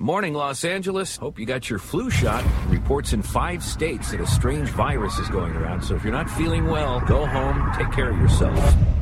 Morning, Los Angeles. Hope you got your flu shot. Reports in 5 states that a strange virus is going around, so if you're not feeling well, go home, take care of yourself.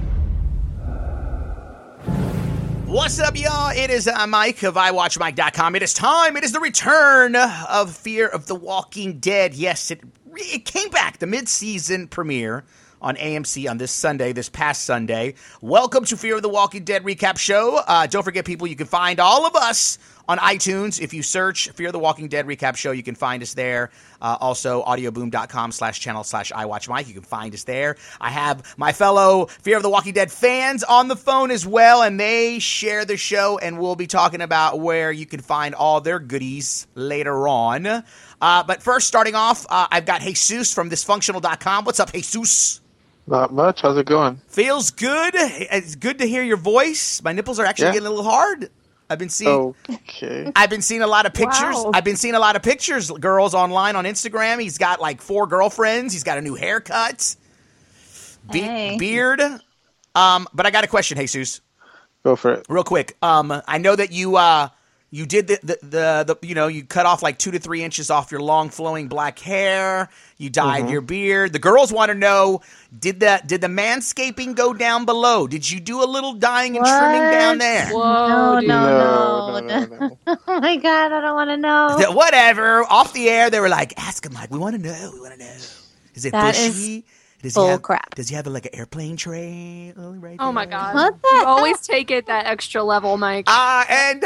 What's up, y'all? It is Mike of iWatchMike.com. It is time. It is the return of Fear of the Walking Dead. Yes, it came back, the mid-season premiere on AMC on this past Sunday. Welcome to Fear of the Walking Dead recap show. Don't forget, people, you can find all of us on iTunes. If you search Fear of the Walking Dead recap show, you can find us there. Also, audioboom.com/channel/iWatchMike. You can find us there. I have my fellow Fear of the Walking Dead fans on the phone as well, and they share the show, and we'll be talking about where you can find all their goodies later on. But first, starting off, I've got Jesus from dysfunctional.com. What's up, Jesus? Not much. How's it going? Feels good. It's good to hear your voice. My nipples are actually getting a little hard. I've been seeing a lot of pictures. Wow. I've been seeing a lot of pictures, girls online on Instagram. He's got like 4 girlfriends. He's got a new haircut, beard. But I got a question, Jesus. Go for it. Real quick. I know that you did the you cut off like 2 to 3 inches off your long flowing black hair. You dyed your beard. The girls want to know, did the manscaping go down below? Did you do a little dyeing and trimming down there? Whoa, No. Oh my God, I don't want to know. Whatever. Off the air, they were like, ask him, Mike. We want to know. Is it That bushy? crap. Does he have like an airplane tray? Right Oh my there? God. What the You hell? always take it that extra level, Mike. And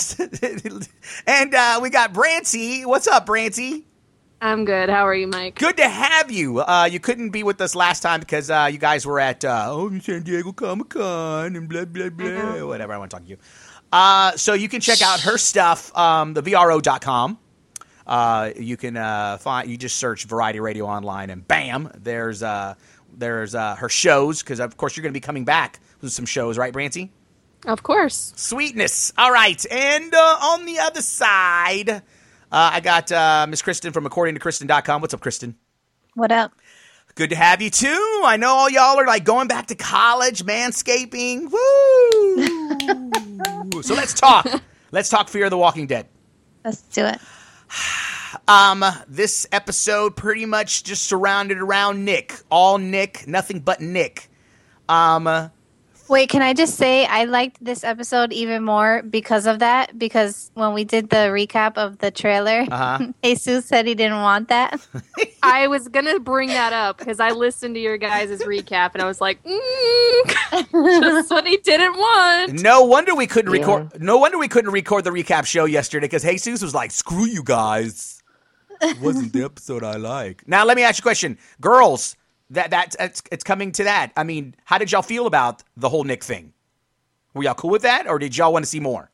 we got Brancy. What's up, Brancy? I'm good. How are you, Mike? Good to have you. You couldn't be with us last time because you guys were at San Diego Comic-Con and blah, blah, blah. Whatever, I want to talk to you. So you can check out her stuff, thevro.com. You can find, you just search Variety Radio online and bam, there's her shows, because of course you're going to be coming back with some shows, right, Brancy? Of course. Sweetness. All right. And on the other side, I got Miss Kristen from accordingtokristen.com. What's up, Kristen? What up? Good to have you, too. I know all y'all are like going back to college, manscaping. Woo! So let's talk. Let's talk Fear of the Walking Dead. Let's do it. This episode pretty much just surrounded around Nick. All Nick, nothing but Nick. Wait, can I just say I liked this episode even more because of that? Because when we did the recap of the trailer, Jesus said he didn't want that. I was going to bring that up because I listened to your guys' recap and I was like, just what he didn't want. No wonder we couldn't record. No wonder we couldn't record the recap show yesterday because Jesus was like, "Screw you guys, it wasn't the episode I like." Now let me ask you a question, girls. It's coming to that. I mean, how did y'all feel about the whole Nick thing? Were y'all cool with that, or did y'all want to see more?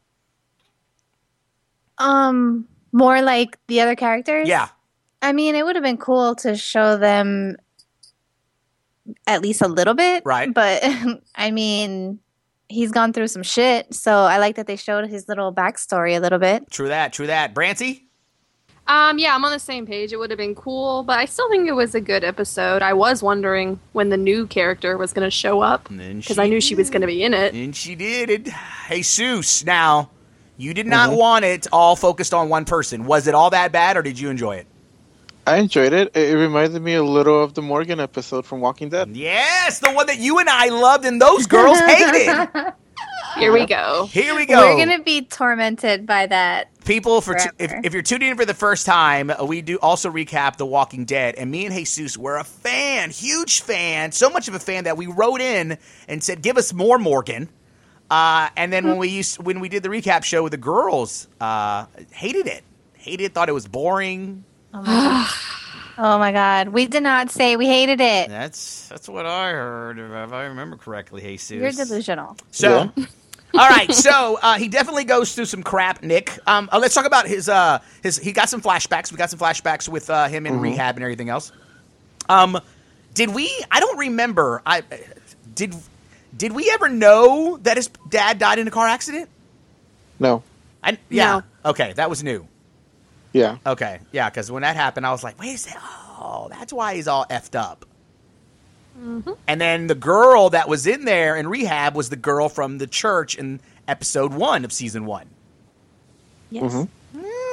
More like the other characters? Yeah. I mean, it would have been cool to show them at least a little bit. Right. But, I mean, he's gone through some shit, so I like that they showed his little backstory a little bit. True that. Brancy? Yeah, I'm on the same page. It would have been cool, but I still think it was a good episode. I was wondering when the new character was going to show up because I knew she was going to be in it. And she did. Jesus, now, you did not want it all focused on one person. Was it all that bad, or did you enjoy it? I enjoyed it. It reminded me a little of the Morgan episode from Walking Dead. Yes, the one that you and I loved and those girls hated. Here we go. Here we go. We're going to be tormented by that. People, Forever. if you're tuning in for the first time, we do also recap The Walking Dead, and me and Jesus were a fan, huge fan, so much of a fan that we wrote in and said, "Give us more Morgan." And then when we did the recap show with the girls, hated it, thought it was boring. Oh my God. We did not say we hated it. That's what I heard, if I remember correctly, Jesus. You're delusional. So. All right, so he definitely goes through some crap, Nick. Let's talk about his. He got some flashbacks. We got some flashbacks with him in rehab and everything else. Did we? I don't remember. Did we ever know that his dad died in a car accident? No. Yeah. No. Okay, that was new. Yeah. Okay, yeah, because when that happened, I was like, wait a second. Oh, that's why he's all effed up. And then the girl that was in there in rehab was the girl from the church in episode 1 of season 1. Yes.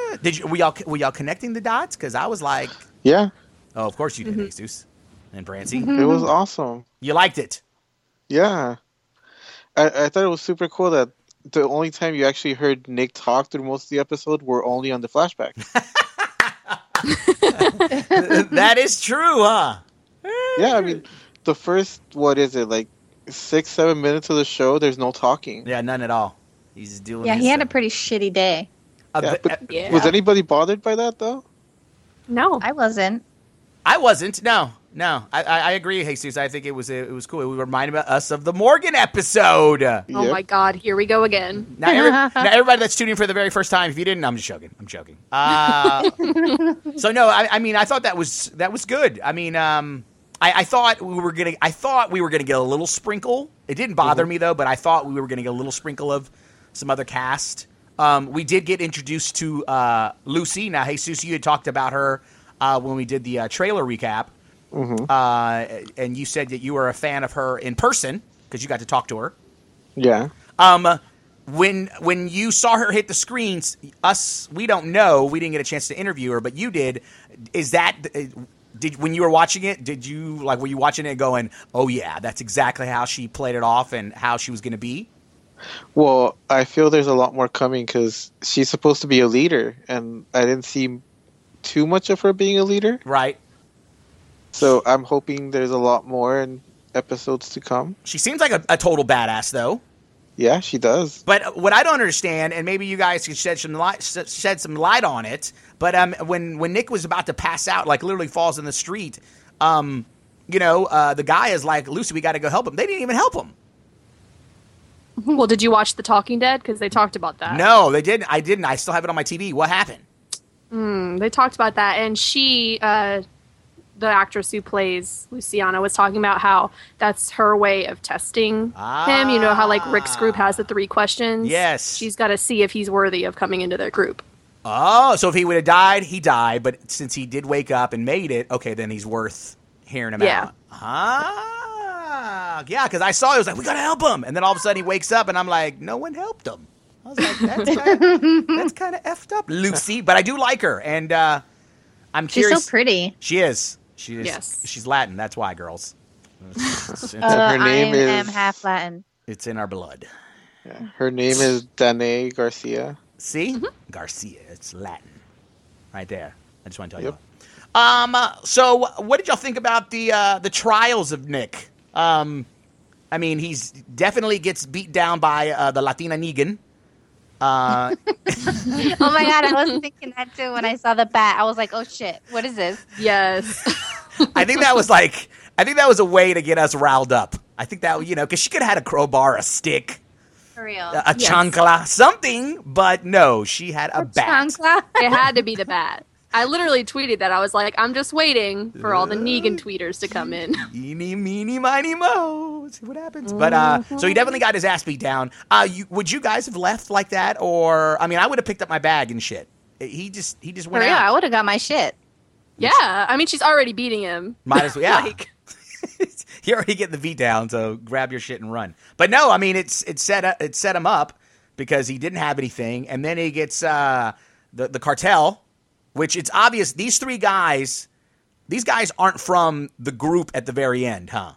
Were y'all connecting the dots? Because I was like, Yeah, oh, of course you did, Jesus and Brancy. it was awesome. You liked it. Yeah, I thought it was super cool that the only time you actually heard Nick talk through most of the episode were only on the flashback. That is true, huh? Yeah, I mean, the first, what is it, like 6-7 minutes of the show, there's no talking. Yeah, none at all. He's just doing. Yeah, his he had a thing. pretty shitty day. Yeah, but Yeah. was anybody bothered by that, though? No. I wasn't. I wasn't. No. I agree, Jesus. I think it was cool. It reminded us of the Morgan episode. Oh Yep. my God, here we go again. Now, everybody that's tuning in for the very first time, if you didn't, I'm just joking. I'm joking. So no, I mean, I thought that was good. I mean, I thought we were gonna get a little sprinkle. It didn't bother me though, but I thought we were gonna get a little sprinkle of some other cast. We did get introduced to Lucy. Now, Jesus, you had talked about her when we did the trailer recap. And you said that you were a fan of her in person because you got to talk to her. Yeah. When you saw her hit the screens, we don't know. We didn't get a chance to interview her, but you did. Is that when you were watching it? Were you watching it going, "Oh yeah, that's exactly how she played it off and how she was going to be"? Well, I feel there's a lot more coming because she's supposed to be a leader, and I didn't see too much of her being a leader. Right. So I'm hoping there's a lot more in episodes to come. She seems like a total badass, though. Yeah, she does. But what I don't understand, and maybe you guys could shed some light on it, but when Nick was about to pass out, like literally falls in the street, the guy is like, "Lucy, we got to go help him." They didn't even help him. Well, did you watch The Talking Dead? Because they talked about that. No, they didn't. I didn't. I still have it on my TV. What happened? They talked about that, and she, the actress who plays Luciana, was talking about how that's her way of testing him. You know how like Rick's group has the 3 questions? Yes. She's got to see if he's worthy of coming into their group. Oh, so if he would have died, he died. But since he did wake up and made it, okay, then he's worth hearing him out. Yeah, because I saw it was like, we got to help him. And then all of a sudden he wakes up and I'm like, no one helped him. I was like, that's kind of effed up, Lucy. But I do like her. And I'm curious. She's so pretty. She is. She is. Yes. She's Latin. That's why, girls. Her name I is- am half Latin. It's in our blood. Yeah. Her name is Danae Garcia. See? Garcia. It's Latin. Right there. I just want to tell you that. So what did y'all think about the trials of Nick? I mean, he's definitely gets beat down by the Latina Negan. Oh my God, I was thinking that too when I saw the bat. I was like, oh shit, what is this? Yes. I think that was a way to get us riled up. I think that, because she could have had a crowbar, a stick, For real. a chancla, something, but no, she had a bat. Chancla? It had to be the bat. I literally tweeted that. I was like, I'm just waiting for all the Negan tweeters to come in. Eeny, meeny, miny, mo. See what happens. But so he definitely got his ass beat down. Would you guys have left like that, or I mean, I would have picked up my bag and shit. He just For went real, out. I would have got my shit. Yeah, I mean, she's already beating him. Might as well, yeah. Like, You're already getting the beat down, so grab your shit and run. But no, I mean, it set him up because he didn't have anything, and then he gets the cartel. Which it's obvious these guys aren't from the group at the very end, huh?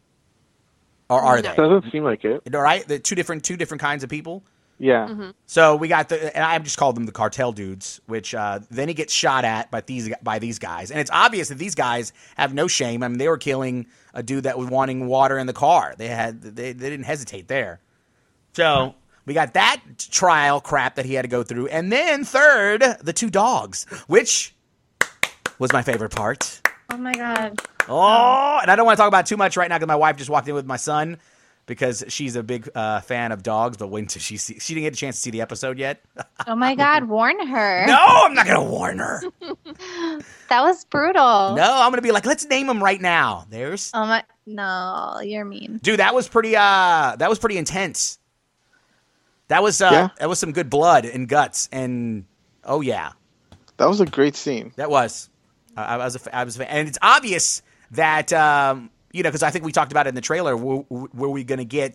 Or are they? Doesn't seem like it. All right, the two different kinds of people. Yeah. So we got and I just called them the cartel dudes. Which then he gets shot at by these guys, and it's obvious that these guys have no shame. I mean, they were killing a dude that was wanting water in the car. They didn't hesitate there. So. We got that trial crap that he had to go through. And then third, the 2 dogs, which was my favorite part. Oh my God. Oh, and I don't want to talk about it too much right now because my wife just walked in with my son because she's a big fan of dogs. But when she didn't get a chance to see the episode yet. Oh my God, warn her. No, I'm not going to warn her. That was brutal. No, I'm going to be like, let's name them right now. There's. Oh my, no, you're mean. Dude, that was pretty intense. That was some good blood and guts, and oh yeah, That was a great scene. that was. I was a fan, and it's obvious that because I think we talked about it in the trailer. Were we going to get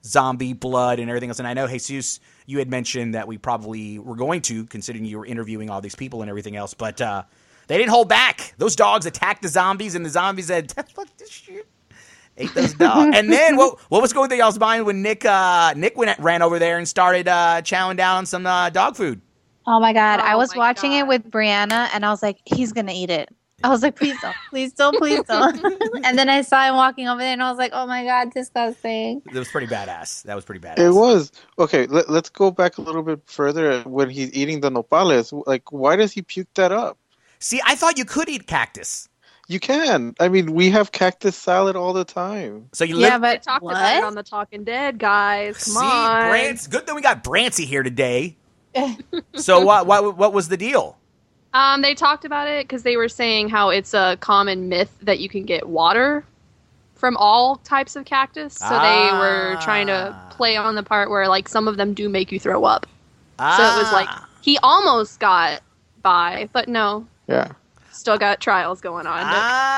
zombie blood and everything else. And I know, Jesus, you had mentioned that we probably were going to, considering you were interviewing all these people and everything else, but they didn't hold back. Those dogs attacked the zombies, and the zombies said, fuck this shit. Ate those dogs. And then what was going through y'all's mind when Nick ran over there and started chowing down on some dog food? Oh my God. I was watching God. it with Brianna and I was like, he's going to eat it. I was like, please don't, please don't, please don't. And then I saw him walking over there and I was like, oh my God, disgusting. That was pretty badass. That was pretty badass. It was. Okay, let's go back a little bit further. When he's eating the nopales, like, why does he puke that up? See, I thought you could eat cactus. You can. I mean, we have cactus salad all the time. So you Yeah, They but talked what? about it on The Talking Dead, guys. Come See, on. Brant's good thing we got Brancy here today. So what was the deal? They talked about it because they were saying how it's a common myth that you can get water from all types of cactus. So they were trying to play on the part where, like, some of them do make you throw up. So it was like he almost got by, but no, Yeah. still got trials going on.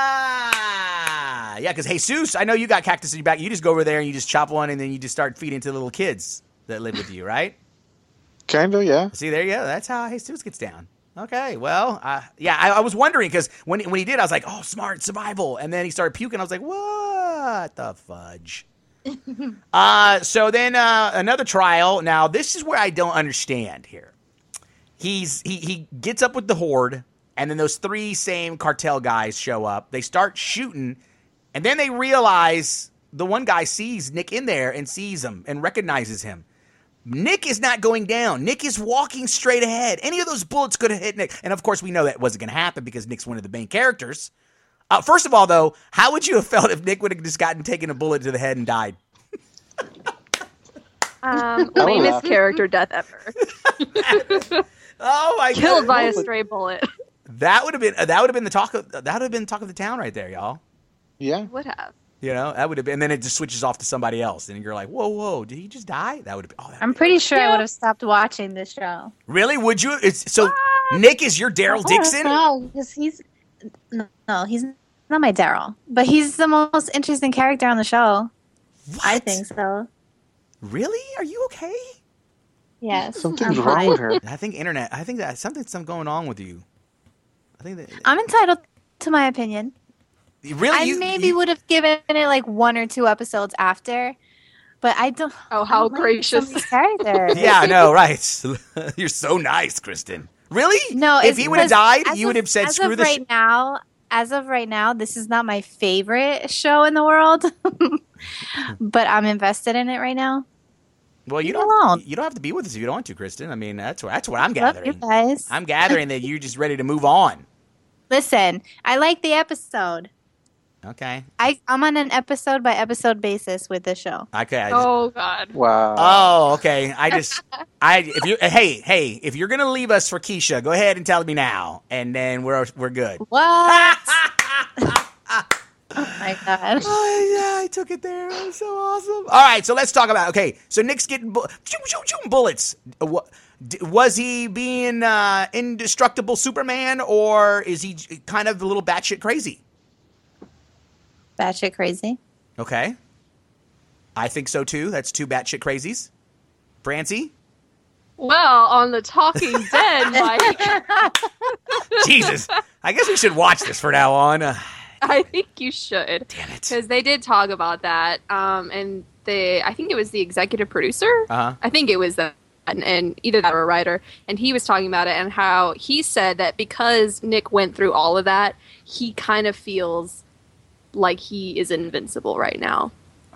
Yeah, because Jesus, I know you got cactus in your back. You just go over there and you just chop one, and then you just start feeding to the little kids that live with you, right? Kind of, yeah. See, there you go. That's how Jesus gets down. Okay, well, I was wondering because when he did, I was like, oh, smart survival, and then he started puking. I was like, what the fudge? So then another trial. Now this is where I don't understand here. He gets up with the horde, and then those three same cartel guys show up. They start shooting, and then they realize the one guy sees Nick in there and sees him and recognizes him. Nick is not going down. Nick is walking straight ahead. Any of those bullets could have hit Nick. And, of course, we know that wasn't going to happen because Nick's one of the main characters. First of all, though, how would you have felt if Nick would have just taken a bullet to the head and died? Lamest character death ever. Oh, my God. Killed by a stray bullet. That would have been the talk of the town right there, y'all. Yeah. Would have. You know, that would have been, and then it just switches off to somebody else, and you're like, whoa, did he just die? That would have been. Oh, I'm pretty sure I would have stopped watching this show. Really? Would you? Nick is your Daryl Dixon? No, because he's not my Daryl, but he's the most interesting character on the show. What? I think so. Really? Are you okay? Yes. Something's I'm wrong fine. with her. I think that something's going on with you. I think that I'm entitled to my opinion. really. I would have given it like 1 or 2 episodes after, but I don't. Oh, how I don't like gracious. some of these characters. Yeah, I know, right? You're so nice, Kristen. Really? No, if it's he would have because died, you would have said, "Screw this." As of right now, this is not my favorite show in the world, but I'm invested in it right now. Well, you Leave me alone. don't have to be with us if you don't want to, Kristen. I mean, that's what I'm Love gathering. you guys. I'm gathering that you're just ready to move on. Listen, I like the episode. Okay. I'm on an episode by episode basis with this show. Okay. Oh God. Wow. Oh, okay. If you're gonna leave us for Keisha, go ahead and tell me now, and then we're good. What? Oh my god. Oh, yeah, I took it there. That was so awesome. All right, so let's talk about. Okay, so Nick's getting shooting bullets. Was he being indestructible Superman, or is he kind of a little batshit crazy? Batshit crazy. Okay, I think so too. That's 2 batshit crazies. Brancy? Well, on The Talking Dead, Mike, Jesus, I guess we should watch this from now on. I think you should. Damn it. Because they did talk about that, and I think it was the executive producer. Uh-huh. I think it was that, and either that or a writer, and he was talking about it and how he said that because Nick went through all of that, he kind of feels like he is invincible right now.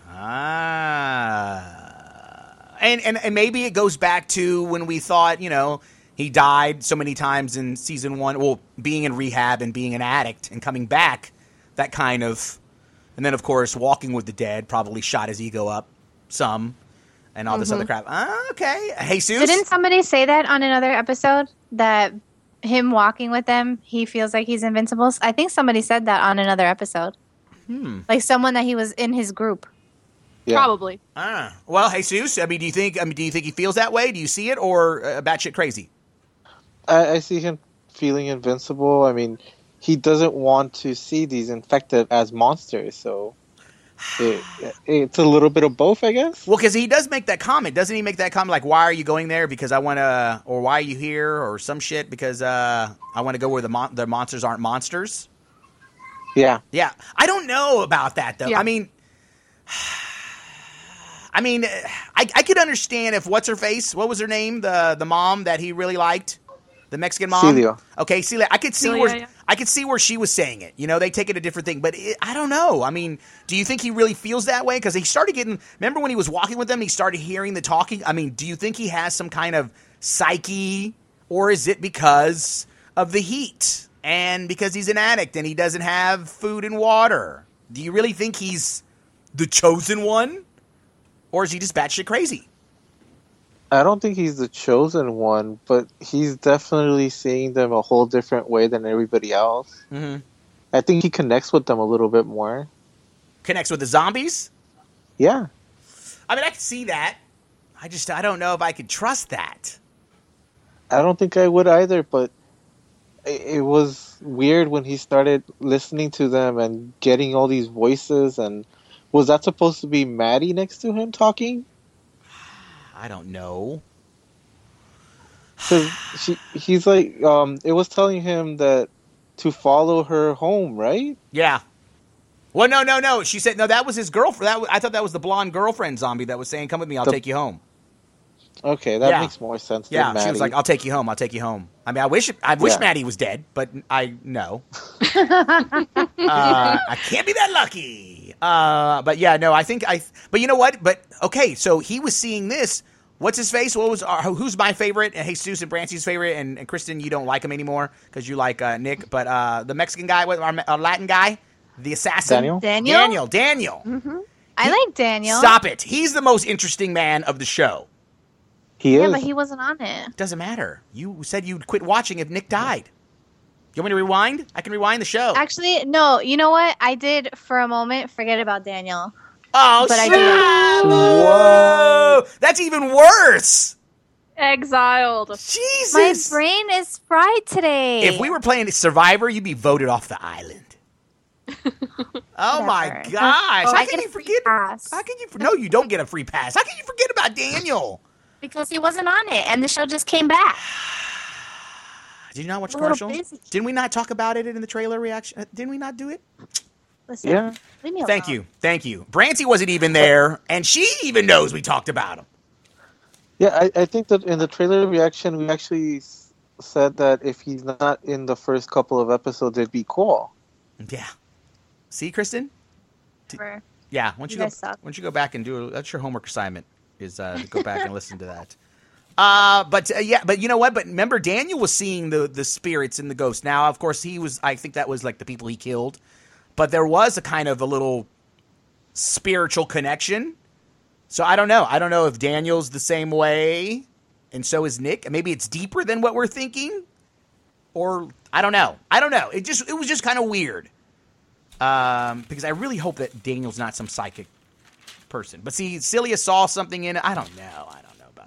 And maybe it goes back to when we thought, he died so many times in season 1, well, being in rehab and being an addict and coming back, that kind of, and then of course Walking with the Dead probably shot his ego up some, and all this other crap. Okay, Jesus. Didn't somebody say that on another episode that him walking with them, he feels like he's invincible? I think somebody said that on another episode. Like someone that he was in his group. Yeah. Probably. Well, Jesus, do you think he feels that way? Do you see it, or batshit crazy? I see him feeling invincible. I mean, he doesn't want to see these infected as monsters, so... It's a little bit of both, I guess. Well, because he does make that comment. Doesn't he make that comment like, why are you going there? Because I want to, or why are you here? Or some shit because I want to go where the monsters aren't monsters. Yeah. Yeah. I don't know about that, though. Yeah. I mean, I could understand if what's-her-face, what was her name? The mom that he really liked? The Mexican mom? Celia. Okay, Celia. I could see Celia, I could see where she was saying it. You know, they take it a different thing. But I don't know. I mean, do you think he really feels that way? Because he started getting... Remember when he was walking with them, he started hearing the talking? I mean, do you think he has some kind of psyche? Or is it because of the heat? And because he's an addict and he doesn't have food and water? Do you really think he's the chosen one? Or is he just batshit crazy? I don't think he's the chosen one, but he's definitely seeing them a whole different way than everybody else. Mm-hmm. I think he connects with them a little bit more. Connects with the zombies? Yeah. I mean, I can see that. I don't know if I could trust that. I don't think I would either, but it was weird when he started listening to them and getting all these voices. And was that supposed to be Maddie next to him talking? I don't know. Because he's like, it was telling him that to follow her home, right? Yeah. Well, no. She said, no, that was his girlfriend. I thought that was the blonde girlfriend zombie that was saying, come with me, I'll take you home. Okay, that makes more sense than Maddie. Yeah, she was like, I'll take you home. I mean, I wish Maddie was dead, but no. I can't be that lucky. But yeah, no, but you know what? But okay, so he was seeing this. What's his face? Who's my favorite? And Jesus and Branchy's favorite, and Kristen, you don't like him anymore because you like Nick. But the Mexican guy, our Latin guy, the assassin, Daniel. Mm-hmm. I like Daniel. Stop it! He's the most interesting man of the show. He is. Yeah, but he wasn't on it. Doesn't matter. You said you'd quit watching if Nick died. You want me to rewind? I can rewind the show. Actually, no. You know what? I did for a moment forget about Daniel. Oh, but shit. I did. Whoa! That's even worse. Exiled. Jesus. My brain is fried today. If we were playing Survivor, you'd be voted off the island. Oh my gosh! Oh, How can you forget? How can you? No, you don't get a free pass. How can you forget about Daniel? Because he wasn't on it, and the show just came back. Did you not watch the commercial? Didn't we not talk about it in the trailer reaction? Didn't we not do it? Listen, Yeah. leave me alone. Thank you. Brancy wasn't even there, and she even knows we talked about him. Yeah, I think that in the trailer reaction, we actually said that if he's not in the first couple of episodes, it'd be cool. Yeah. See, Kristen? Whatever. Yeah. Once You you guys suck. go back and that's your homework assignment is to go back and listen to that. But you know what? But remember, Daniel was seeing the spirits and the ghosts. Now, of course, I think that was like the people he killed. But there was a kind of a little spiritual connection. So I don't know. I don't know if Daniel's the same way, and so is Nick. Maybe it's deeper than what we're thinking, or I don't know. It was just kind of weird. Because I really hope that Daniel's not some psychic person. But see, Celia saw something in it. I don't know about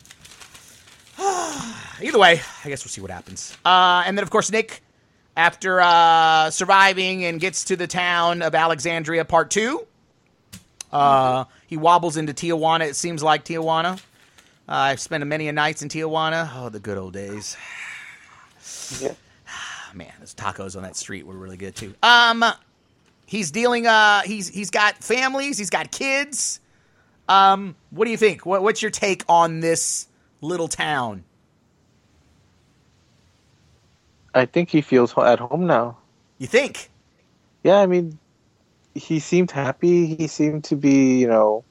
that. Either way, I guess we'll see what happens. And then, of course, Nick, after surviving and gets to the town of Alexandria Part 2, he wobbles into Tijuana. It seems like Tijuana. I've spent many a nights in Tijuana. Oh, the good old days. Yeah. Man, those tacos on that street were really good, too. He's dealing, he's got families, he's got kids. What do you think? What's your take on this little town? I think he feels at home now. You think? Yeah, I mean, he seemed happy. He seemed to be,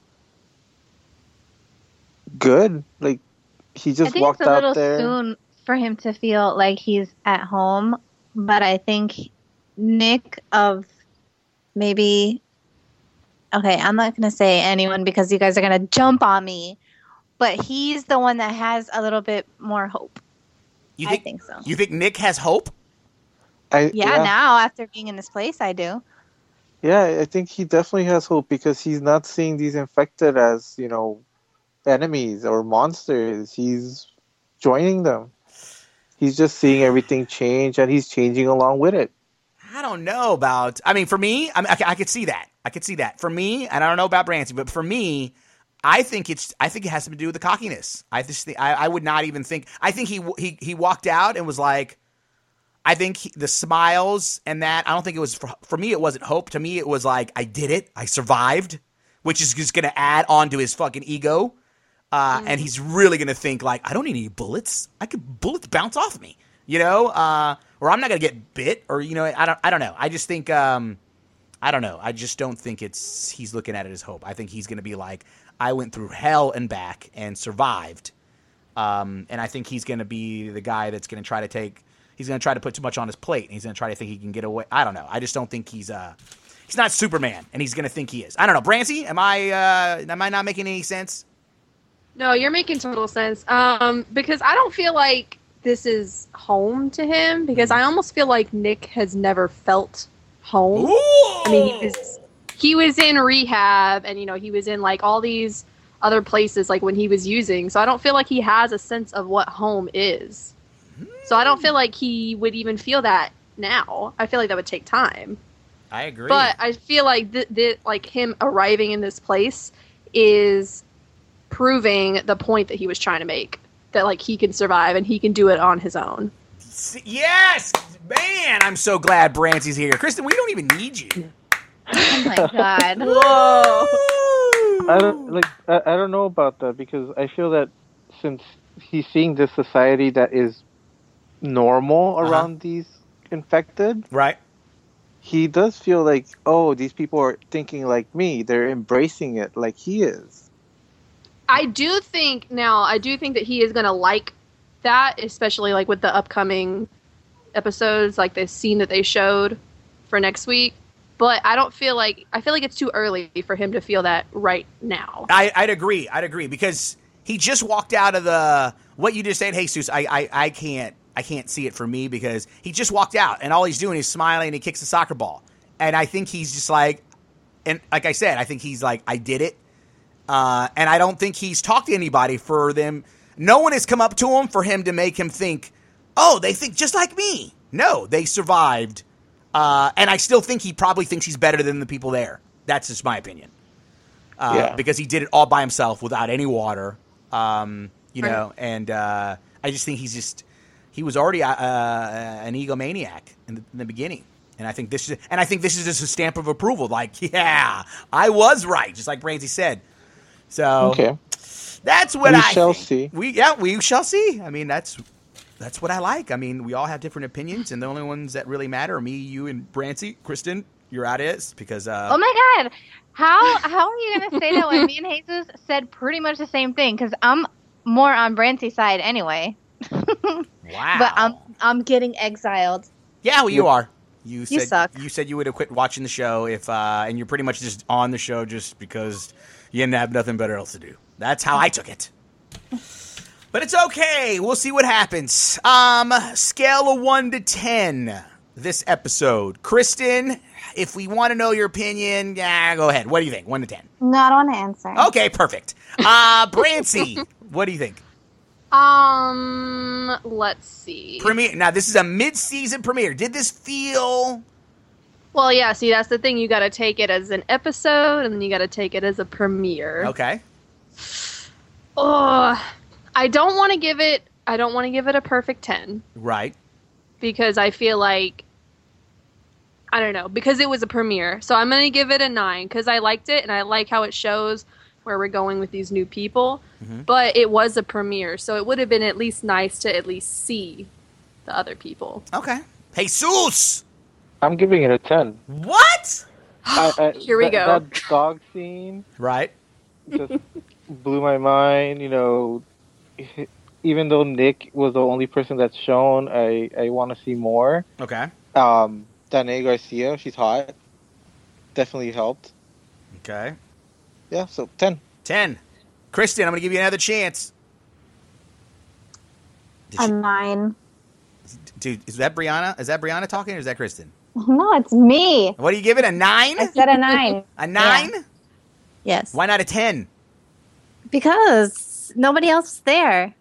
good. Like, he just walked out there. I think it's a little soon for him to feel like he's at home, but I think Nick of maybe... Okay, I'm not going to say anyone because you guys are going to jump on me, but he's the one that has a little bit more hope. I think so. You think Nick has hope? Now after being in this place, I do. Yeah, I think he definitely has hope because he's not seeing these infected as, enemies or monsters. He's joining them. He's just seeing everything change and he's changing along with it. I don't know about... I mean, for me, I could see that. I could see that. For me, and I don't know about Brancy, but for me, I think it has to do with the cockiness. I would not even think. I think he walked out and was like, I think the smiles and that. I don't think it was for me. It wasn't hope. To me, it was like, I did it. I survived, which is just going to add on to his fucking ego. And he's really going to think like, I don't need any bullets. Bullets bounce off me, or I'm not going to get bit, or I don't know. I just think I don't know. I just don't think he's looking at it as hope. I think he's going to be like, I went through hell and back and survived. And I think he's going to be the guy that's going to try to he's going to try to put too much on his plate, and he's going to try to think he can get away. I don't know. I just don't think he's not Superman, and he's going to think he is. I don't know. Brancy, am I not making any sense? No, you're making total sense. Because I don't feel like this is home to him, because I almost feel like Nick has never felt home. Ooh! I mean, he was in rehab, and he was in like all these other places like when he was using. So I don't feel like he has a sense of what home is. So I don't feel like he would even feel that now. I feel like that would take time. I agree. But I feel like like him arriving in this place is proving the point that he was trying to make, that like he can survive and he can do it on his own. Yes, man! I'm so glad Brancy's here. Kristen, we don't even need you. Oh my god! Whoa! I don't know about that, because I feel that since he's seeing this society that is normal around these infected, right? He does feel like, oh, these people are thinking like me. They're embracing it like he is. I do think that he is going to like that, especially like with the upcoming episodes, like the scene that they showed for next week. But I feel like it's too early for him to feel that right now. I'd agree because he just walked out of what you just said, Jesus. I can't see it for me, because he just walked out and all he's doing is smiling and he kicks the soccer ball. And I think he's just like, and like I said, I think he's like, I did it. And I don't think he's talked to anybody for them. No one has come up to him for him to make him think, oh, they think just like me. No, they survived. And I still think he probably thinks he's better than the people there. That's just my opinion. Because he did it all by himself without any water, and I just think he was already an egomaniac in the beginning. And I think this is just a stamp of approval. Like, yeah, I was right, just like Brancy said. So okay. That's what we shall see. We shall see. I mean, that's what I like. I mean, we all have different opinions, and the only ones that really matter are me, you, and Brancy. Kristen, you're out of it because. Oh my God! How are you going to say that when me and Jesus said pretty much the same thing? Because I'm more on Brancy's side anyway. Wow. But I'm getting exiled. Yeah, well, you are. You suck. You said you would have quit watching the show and you're pretty much just on the show just because you didn't have nothing better else to do. That's how I took it. But it's okay. We'll see what happens. Scale of 1 to 10 this episode. Kristen, if we want to know your opinion, go ahead. What do you think? 1 to 10. No, I don't want to answer. Okay, perfect. Brancy, what do you think? Let's see. Premiere. Now, this is a mid-season premiere. Did this feel... Well, yeah, see, that's the thing. You got to take it as an episode, and then you got to take it as a premiere. Okay. Oh, I don't want to give it a perfect 10. Right. Because I feel like, I don't know, because it was a premiere. So I'm going to give it a 9, because I liked it, and I like how it shows where we're going with these new people. Mm-hmm. But it was a premiere, so it would have been at least nice to at least see the other people. Okay. Jesus! I'm giving it a 10. What? Here we go. That dog scene, right, just blew my mind. You know, even though Nick was the only person that's shown, I want to see more. Okay. Danae Garcia, she's hot. Definitely helped. Okay. Yeah, so 10. 10. Kristen, I'm going to give you another chance. A 9. Dude, is that Brianna? Is that Brianna talking, or is that Kristen? No, it's me. What do you give it? A 9? I said a 9. A 9? Yeah. Yes. Why not a 10? Because nobody else was there.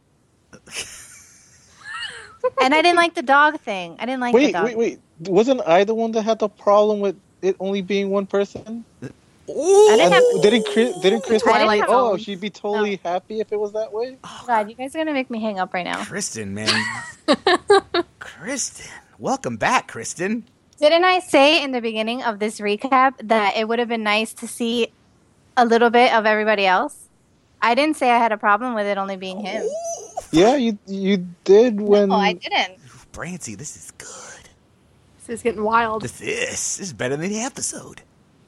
And I didn't like the dog thing. I didn't like the dog. Wait. Wasn't I the one that had the problem with it only being one person? Ooh. Didn't Chris Twilight oh, Zone. she'd be totally happy if it was that way? Oh, God, you guys are going to make me hang up right now. Kristen, man. Kristen. Welcome back, Kristen. Didn't I say in the beginning of this recap that it would have been nice to see a little bit of everybody else? I didn't say I had a problem with it only being him. Yeah, you did when... No, I didn't. Brancy, this is good. This is getting wild. This is better than the episode.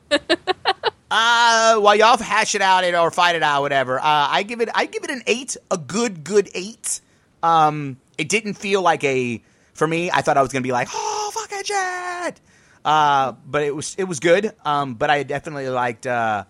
While y'all hash it out or fight it out, whatever, I give it an 8, a good 8. It didn't feel like for me, I thought I was gonna be like, oh, fucking shit. But it was good. But I definitely liked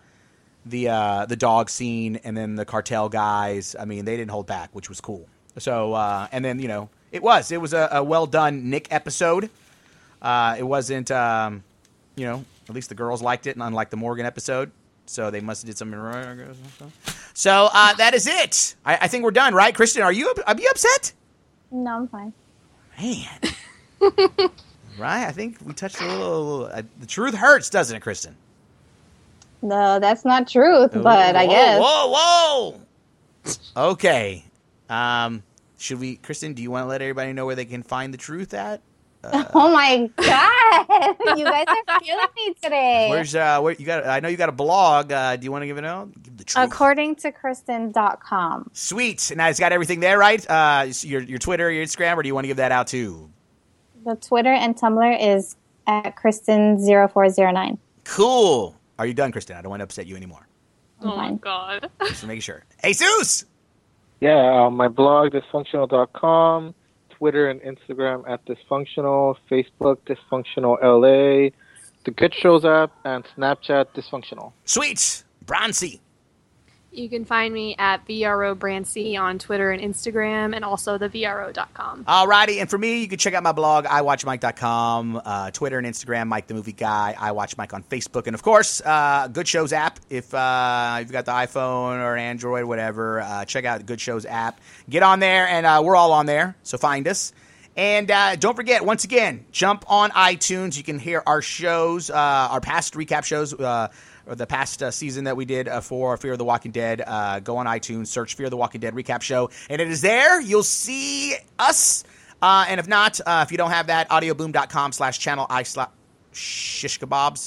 the dog scene and then the cartel guys. I mean, they didn't hold back, which was cool. So and then it was a well done Nick episode. It wasn't at least the girls liked it, and unlike the Morgan episode, so they must have did something right. I guess. So that is it. I think we're done, right, Kristen? Are you upset? No, I'm fine. Man, right? I think we touched a little. The truth hurts, doesn't it, Kristen? No, that's not truth, but I guess. Whoa! Okay. Should we, Kristen? Do you want to let everybody know where they can find the truth at? Oh my God! You guys are killing me today. Where you got? I know you got a blog. Do you want to give it out? Give the truth. AccordingToKristen.com. Sweet. And it's got everything there, right? Your Twitter, your Instagram, or do you want to give that out too? The Twitter and Tumblr is at Kristen0409. Cool. Are you done, Kristen? I don't want to upset you anymore. Oh my God. Just making sure. Jesus. Yeah, my blog, dysfunctional.com. Twitter and Instagram at Dysfunctional, Facebook Dysfunctional LA, the Good Shows app, and Snapchat Dysfunctional. Sweet. Brancy. You can find me at VROBrancy on Twitter and Instagram, and also thevro.com. Alrighty, and for me, you can check out my blog, iWatchMike.com, Twitter and Instagram, Mike the Movie Guy, iWatchMike on Facebook, and of course, Good Shows app. If you've got the iPhone or Android, whatever, check out the Good Shows app. Get on there, and we're all on there, so find us. And don't forget, once again, jump on iTunes. You can hear our shows, our past recap shows, or the past season that we did for Fear of the Walking Dead. Go on iTunes, search Fear of the Walking Dead recap show, and it is there. You'll see us. And if not, if you don't have that, audioboom.com/channel shish kebabs.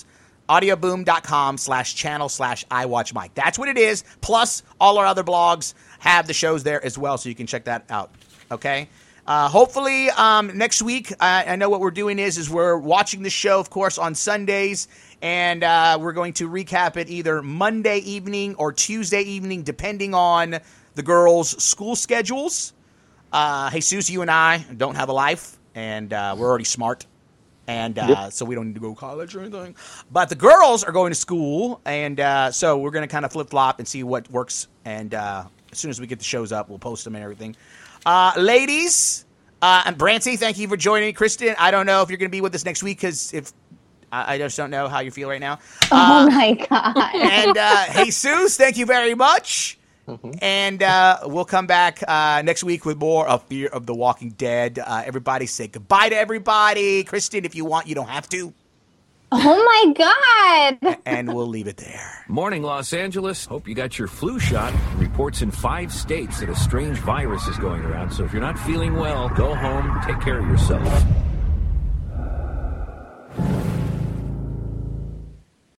audioboom.com/channel/iWatchMike. That's what it is. Plus, all our other blogs have the shows there as well, so you can check that out. Okay? Hopefully, next week, I know what we're doing is we're watching the show, of course, on Sundays, and we're going to recap it either Monday evening or Tuesday evening, depending on the girls' school schedules. Jesus, you and I don't have a life, and we're already smart, and so we don't need to go to college or anything. But the girls are going to school, and so we're going to kind of flip-flop and see what works, and as soon as we get the shows up, we'll post them and everything. Ladies, and Brancy, thank you for joining me. Kristen, I don't know if you're going to be with us next week because I just don't know how you feel right now. Oh my God. And Jesus, thank you very much. Mm-hmm. And we'll come back next week with more of Fear of the Walking Dead. Everybody say goodbye to everybody. Kristen, if you want, you don't have to. Oh my God. And we'll leave it there. Morning, Los Angeles. Hope you got your flu shot. Reports in 5 states that a strange virus is going around. So if you're not feeling well, go home, take care of yourself.